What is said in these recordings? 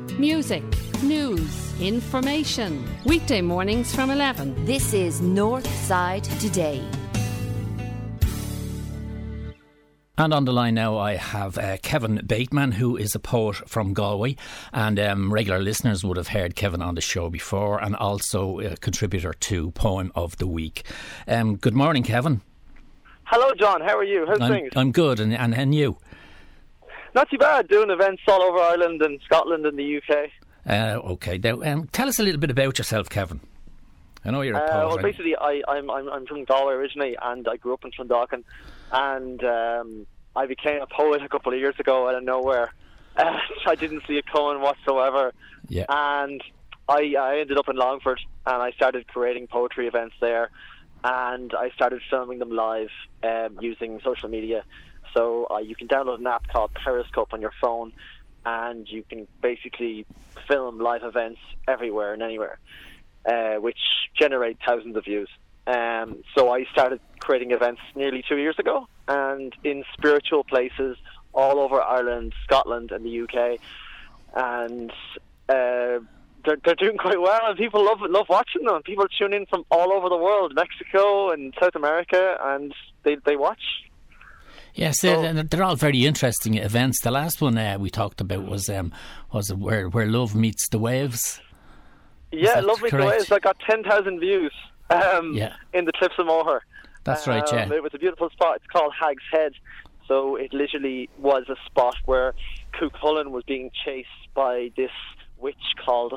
Music, news, information. Weekday mornings from 11. This is North Side Today. And on the line now I have Kevin Bateman, who is a poet from Galway, and regular listeners would have heard Kevin on the show before, and also a contributor to Poem of the Week. Good morning, Kevin. Hello, John. How are you? How's things? I'm good, and you? Not too bad. Doing events all over Ireland and Scotland and the UK. Okay. Now, tell us a little bit about yourself, Kevin. I know you're a poet. Well, basically, I'm from Galway originally, and I grew up in Clondalkin, and I became a poet a couple of years ago out of nowhere. I didn't see it coming whatsoever. Yeah. And I ended up in Longford, and I started creating poetry events there, and I started filming them live using social media. So you can download an app called Periscope on your phone, and you can basically film live events everywhere and anywhere, which generate thousands of views. So I started creating events nearly 2 years ago, and in spiritual places all over Ireland, Scotland and the UK, and they're doing quite well, and people love watching them. People tune in from all over the world, Mexico and South America, and they watch. Yes, they're all very interesting events. The last one we talked about was where love meets the waves. Yeah, Love Meets the Waves. I got 10,000 views in the Cliffs of Moher. That's right, yeah. It was a beautiful spot. It's called Hag's Head. So it literally was a spot where Cuchulainn was being chased by this witch called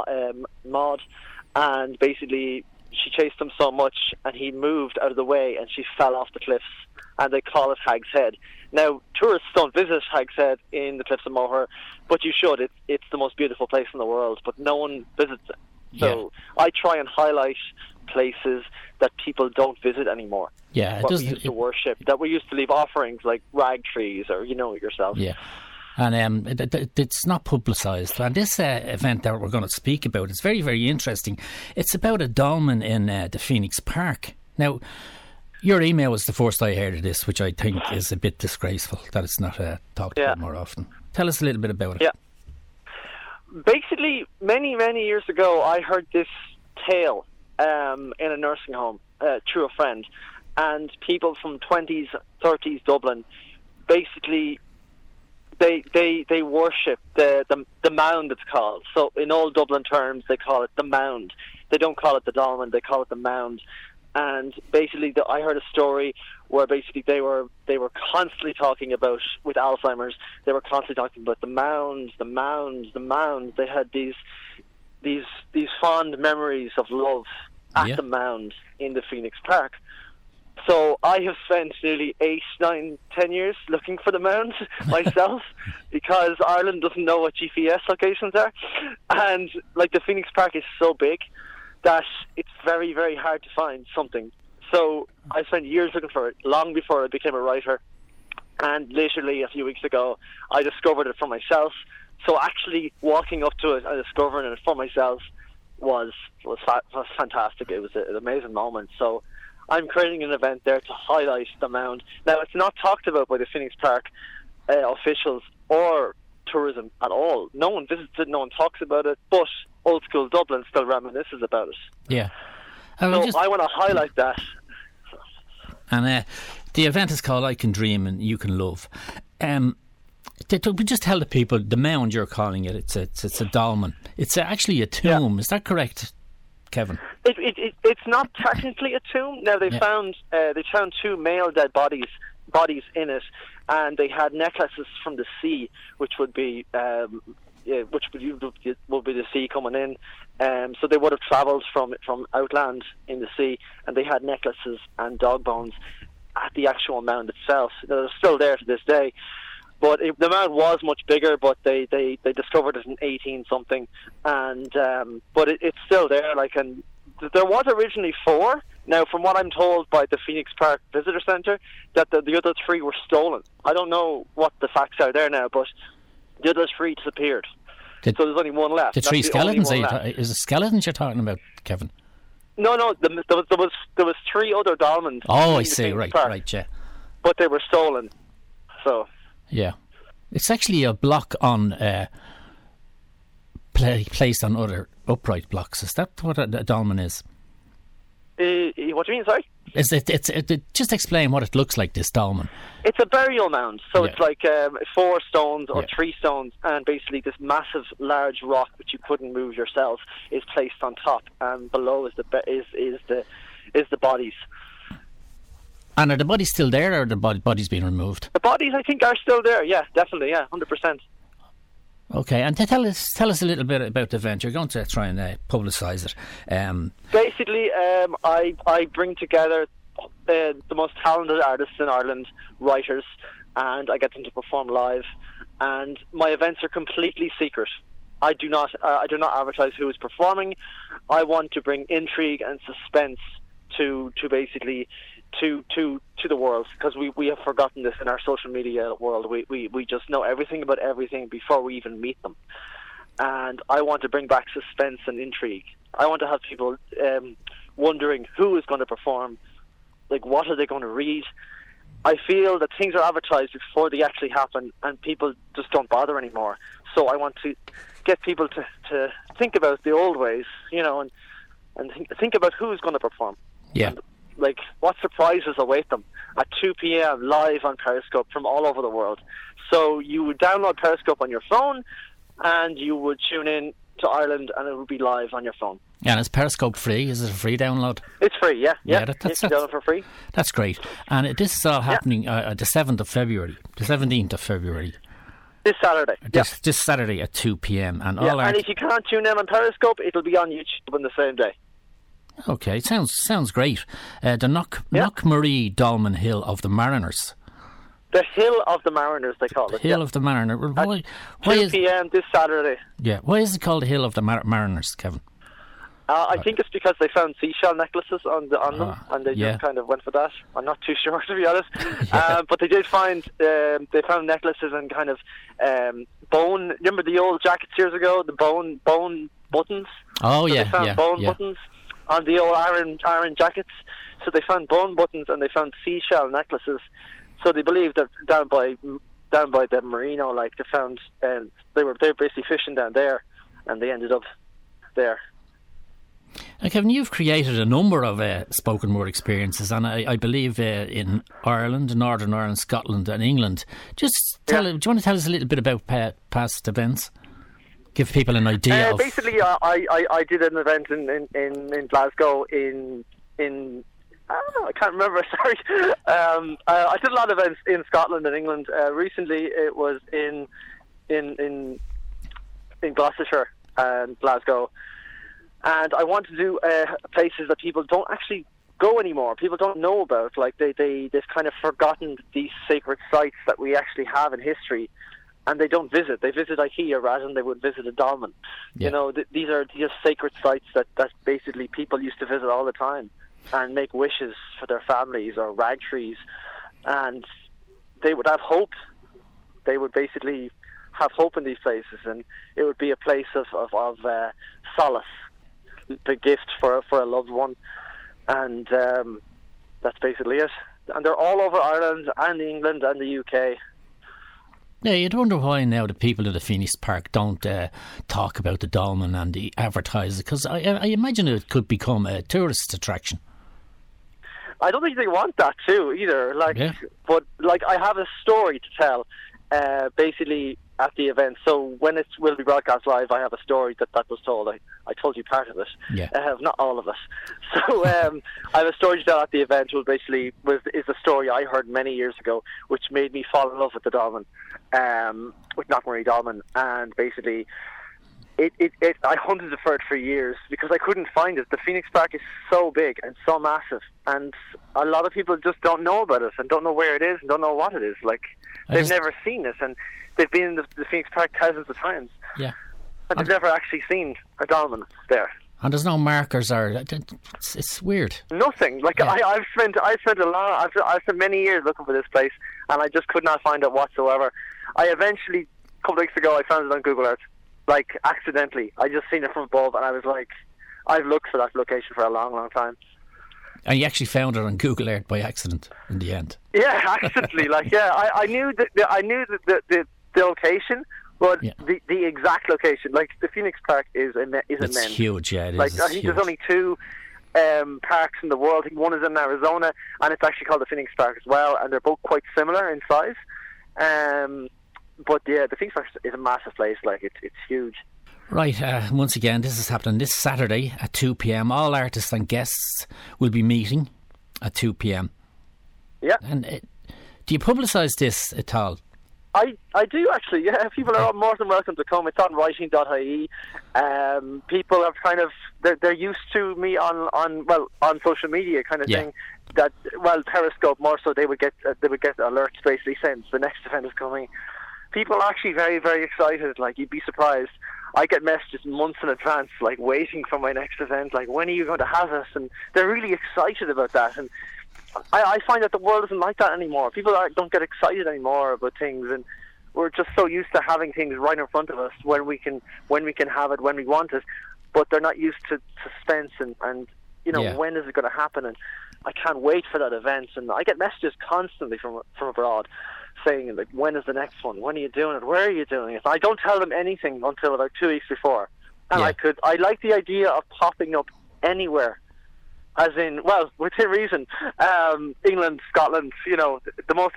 Maud, and basically she chased him so much and he moved out of the way and she fell off the cliffs, and they call it Hag's Head. Now, tourists don't visit Hag's Head in the Cliffs of Moher, but you should. It's the most beautiful place in the world, but no one visits it. So I try and highlight places that people don't visit anymore. Yeah, we used to worship, that we used to leave offerings like rag trees, or you know it yourself. Yeah. And it's not publicised. And this event that we're going to speak about is very, very interesting. It's about a dolmen in the Phoenix Park. Now, your email was the first I heard of this, which I think is a bit disgraceful that it's not talked about more often. Tell us a little bit about it. Yeah. Basically, many, many years ago, I heard this tale in a nursing home through a friend, and people from 20s, 30s Dublin, basically, they worship the mound, it's called. So in old Dublin terms, they call it the mound. They don't call it the dolmen, they call it the mound. And basically, I heard a story where basically they were constantly talking about, with Alzheimer's, they were constantly talking about the mounds, the mounds, the mounds. They had these fond memories of love at the mound in the Phoenix Park. So I have spent nearly 8, 9, 10 years looking for the mound myself, because Ireland doesn't know what GPS locations are, and like the Phoenix Park is so big that it's very, very hard to find something. So I spent years looking for it, long before I became a writer, and literally a few weeks ago I discovered it for myself. So actually walking up to it and discovering it for myself was fantastic. It was an amazing moment. So I'm creating an event there to highlight the mound. Now, it's not talked about by the Phoenix Park officials or tourism at all. No one visits it, no one talks about it, but old school Dublin still reminisces about it. Yeah. I want to highlight that. And the event is called I Can Dream and You Can Love. We just tell the people, the mound you're calling it, it's a dolmen. It's actually a tomb. Is that correct, Kevin? It's not technically a tomb. Now they found 2 male dead bodies in it, and they had necklaces from the sea, which would be the sea coming in. So they would have travelled from outland in the sea, and they had necklaces and dog bones at the actual mound itself. They're still there to this day. But the mound was much bigger, but they discovered it in 18 something, and but it's still there. And there was originally 4. Now, from what I'm told by the Phoenix Park Visitor Centre, that the other 3 were stolen. I don't know what the facts are there now, but the other 3 disappeared. So there's only 1 left. The 3 skeletons? Is it skeletons you're talking about, Kevin? No. There was 3 other dolmens. Oh, I see. Right, yeah. But they were stolen. So. Yeah. It's actually a block on placed on other upright blocks. Is that what a dolmen is? What do you mean, sorry? Just explain what it looks like, this dolmen. It's a burial mound, so Yeah. it's like 4 stones or Yeah. 3 stones, and basically this massive, large rock which you couldn't move yourself is placed on top, and below is the bodies. And are the bodies still there, or are the bodies being removed? The bodies, I think, are still there. Yeah, definitely. Yeah, 100%. Okay, and tell us a little bit about the event. You're going to try and publicise it. Basically, I bring together the most talented artists in Ireland, writers, and I get them to perform live. And my events are completely secret. I do not advertise who is performing. I want to bring intrigue and suspense to basically to the world, because we have forgotten this in our social media world. We just know everything about everything before we even meet them. And I want to bring back suspense and intrigue. I want to have people wondering who is going to perform, like what are they going to read. I feel that things are advertised before they actually happen, and people just don't bother anymore. So I want to get people to think about the old ways, and think about who's going to perform. Yeah. And, like, what surprises await them at 2 p.m. live on Periscope from all over the world. So you would download Periscope on your phone, and you would tune in to Ireland, and it would be live on your phone. And is Periscope free? Is it a free download? It's free, yeah. That's you can download for free. That's great. And this is all happening the 7th of February, the 17th of February. This Saturday. This Saturday at 2 p.m. And and if you can't tune in on Periscope, it'll be on YouTube on the same day. Okay, it sounds great. The Knockmarie Dolmen Hill of the Mariners. The Hill of the Mariners, they call it. Hill of the Mariners. Why 2 p.m. this Saturday. Yeah, why is it called the Hill of the Mariners, Kevin? I think it's because they found seashell necklaces on them, and they just kind of went for that. I'm not too sure, to be honest. But they did find found necklaces and kind of bone. Remember the old jackets years ago, the bone buttons? Oh, so yeah, they found bone buttons on the old iron jackets. So they found bone buttons and they found seashell necklaces. So they believe that down by the Merino, like they found, they were basically fishing down there, and they ended up there. Kevin, you've created a number of spoken word experiences, and I believe in Ireland, Northern Ireland, Scotland and England. Do you want to tell us a little bit about past events? Give people an idea of... Basically, I did an event in Glasgow in I don't know, I can't remember, sorry. I did a lot of events in Scotland and England. Recently it was in Gloucestershire and Glasgow. And I want to do places that people don't actually go anymore. People don't know about. Like they've kind of forgotten these sacred sites that we actually have in history, and they don't visit. They visit IKEA rather than they would visit a dolmen. Yeah. These are sacred sites that basically people used to visit all the time and make wishes for their families or rag trees, and they would have hope. They would basically have hope in these places, and it would be a place of solace. The gift for a loved one, and that's basically it. And they're all over Ireland and England and the UK. Yeah, you'd wonder why now the people at the Phoenix Park don't talk about the dolmen and the advertise it, because I imagine it could become a tourist attraction. I don't think they want that too either. But I have a story to tell. Basically, at the event, so when it will be broadcast live, I have a story that was told. I told you part of it. Yeah. Not all of it. So I have a story to tell at the event. Is a story I heard many years ago, which made me fall in love with the dolmen, with Knockmarie Dolmen, and basically, I hunted for it for years because I couldn't find it. The Phoenix Park is so big and so massive, and a lot of people just don't know about it and don't know where it is and don't know what it is. They've never seen it, and they've been in the Phoenix Park thousands of times. Yeah. But they've never actually seen a dolmen there. And there's no markers it's weird. Nothing. I've spent many years looking for this place, and I just could not find it whatsoever. I eventually, a couple of weeks ago, I found it on Google Earth. Accidentally. I just seen it from above, and I was like, I've looked for that location for a long, long time. And you actually found it on Google Earth by accident in the end. Yeah, accidentally. I knew that the location But Yeah. the exact location, like the Phoenix Park is immense. It's huge, yeah. It Like is. I It's think huge. there's only two parks in the world. I think one is in Arizona, and it's actually called the Phoenix Park as well, and they're both quite similar in size. But yeah, the Phoenix Park is a massive place. Like it's huge. Right, once again, this is happening this Saturday at 2 p.m. All artists and guests will be meeting at 2 p.m. Yeah. And do you publicise this at all? I do actually, yeah. People are more than welcome to come. It's on writing.ie. People have kind of they're used to me on social media kind of Yeah. thing. That Periscope more so they would get alerts basically saying the next event is coming. People are actually very, very excited. Like, you'd be surprised. I get messages months in advance, like waiting for my next event. Like, when are you going to have us? And they're really excited about that. And I find that the world isn't like that anymore. People don't get excited anymore about things, and we're just so used to having things right in front of us when we can have it when we want it. But they're not used to suspense and Yeah. when is it going to happen? And I can't wait for that event. And I get messages constantly from abroad saying, like, when is the next one? When are you doing it? Where are you doing it? I don't tell them anything until about 2 weeks before. And Yeah. I like the idea of popping up anywhere. As in, within reason, England, Scotland, the most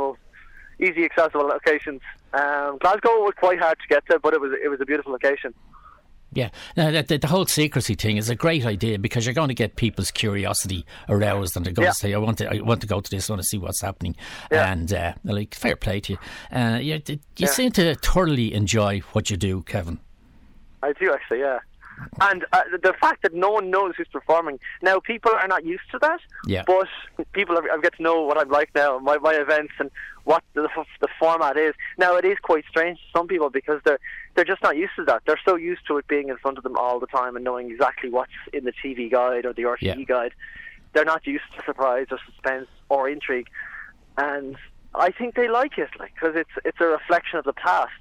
easy accessible locations. Glasgow was quite hard to get to, but it was a beautiful location. Yeah, now, the whole secrecy thing is a great idea because you're going to get people's curiosity aroused, and they're going to say, "I want to go to this. I want to see what's happening." Yeah. And they're like, "Fair play to you." You seem to thoroughly enjoy what you do, Kevin. I do actually, yeah. And the fact that no one knows who's performing now, people are not used to that. Yeah. But people have get to know what I'm like now, my events, and what the format is. Now, it is quite strange to some people because they're just not used to that. They're so used to it being in front of them all the time and knowing exactly what's in the TV guide or the RTE guide. They're not used to surprise or suspense or intrigue, and I think they like it, because it's a reflection of the past.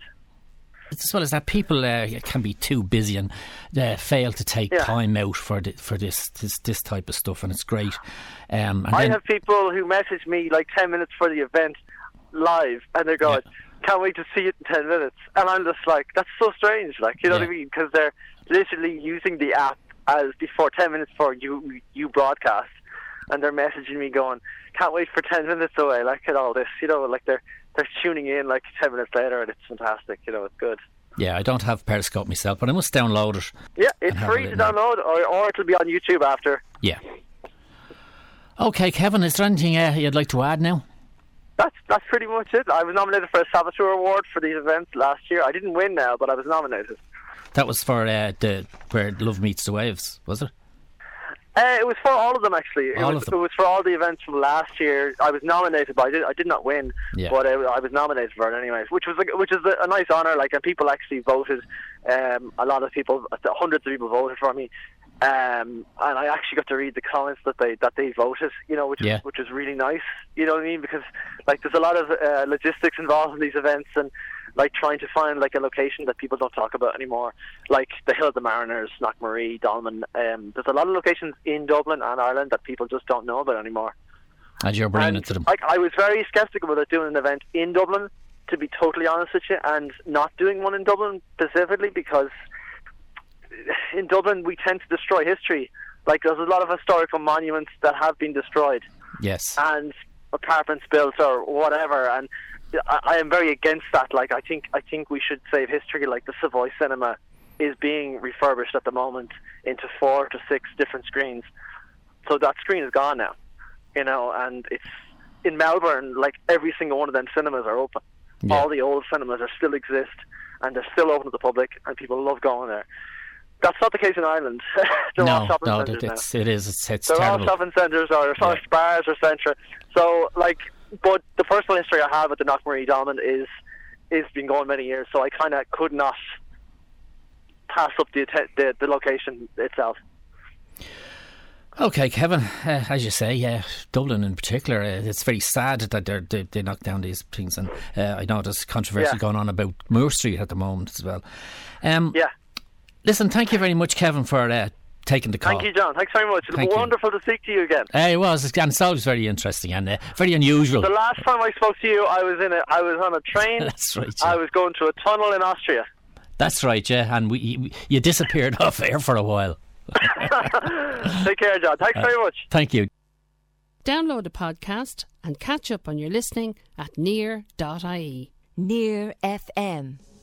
As well as that, people can be too busy and fail to take time out for this type of stuff, and it's great. I have people who message me like 10 minutes for the event live, and they're going, "Can't wait to see it in 10 minutes." And I'm just like, that's so strange, you know what I mean? Because they're literally using the app as before 10 minutes before you broadcast, and they're messaging me going, "Can't wait for 10 minutes away, at all this," like they're tuning in like 10 minutes later, and it's fantastic, it's good. Yeah, I don't have Periscope myself, but I must download it. Yeah, it's free to download, or it'll be on YouTube after. Yeah. Okay, Kevin, is there anything you'd like to add now? That's pretty much it. I was nominated for a Saboteur Award for these events last year. I didn't win now, but I was nominated. That was for where Love Meets the Waves, was it? It was for all of them, actually. It was for all the events from last year. I was nominated, but I did not win. Yeah. But I was nominated for it anyways, which is a nice honour. And people actually voted. A lot of people, hundreds of people voted for me. And I actually got to read the comments that they voted. Which is really nice. You know what I mean? Because there's a lot of logistics involved in these events, and trying to find a location that people don't talk about anymore, like the Hill of the Mariners, Knockmarie, Dolman. There's a lot of locations in Dublin and Ireland that people just don't know about anymore. And you're bringing it to them. I was very sceptical about doing an event in Dublin, to be totally honest with you, and not doing one in Dublin specifically because in Dublin we tend to destroy history. There's a lot of historical monuments that have been destroyed. Yes. And apartments built or whatever, and I am very against that. I think we should save history. The Savoy Cinema is being refurbished at the moment into 4 to 6 different screens. So that screen is gone now, and it's in Melbourne. Every single one of them cinemas are open. Yeah. All the old cinemas still exist, and they're still open to the public, and people love going there. That's not the case in Ireland. They're all shopping centres now. It is. It's they're terrible. all shopping centres or bars or centra. So but the personal history I have with the Knockmarie Dolman is been going many years, so I kind of could not pass up the location itself. Okay, Kevin, as you say, Dublin in particular, it's very sad that they knock down these things, and I know there's controversy going on about Moore Street at the moment as well. Yeah. Listen, thank you very much, Kevin, for taking the call. Thank you, John. Thanks very much. Thank you. Wonderful to speak to you again. It was, and it's always very interesting and very unusual. The last time I spoke to you, I was on a train. That's right. Yeah. I was going through a tunnel in Austria. That's right, yeah. And you disappeared off air for a while. Take care, John. Thanks very much. Thank you. Download the podcast and catch up on your listening at near.ie. Near FM.